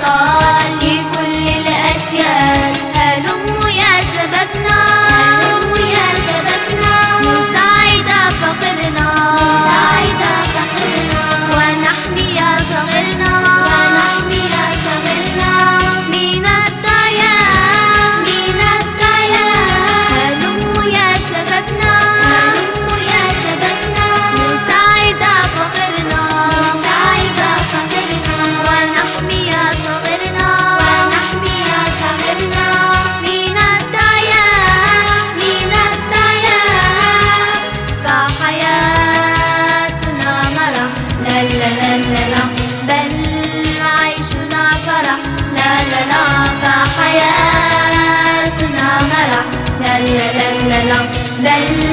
أبطال لكل الأشياء. هلموا يا شبابنا، هلموا يا شبابنا، نساعد فقرنا، نساعد فقرنا، ونحمي يا صغرنا، ونحمي يا صغرنا من الضياع، من الضياع. هلموا يا شبابنا، هلموا يا شبابنا، نساعد فقرنا، نساعد فقرنا، ونحمي يا صغرنا، ونحمي يا صغرنا من الضياع، من الضياع. فحياتنا مرح، لا لا لا لا لا، بل عيشنا فرح، لا لا لا. فحياتنا مرح، لا لا لا لا لا، بل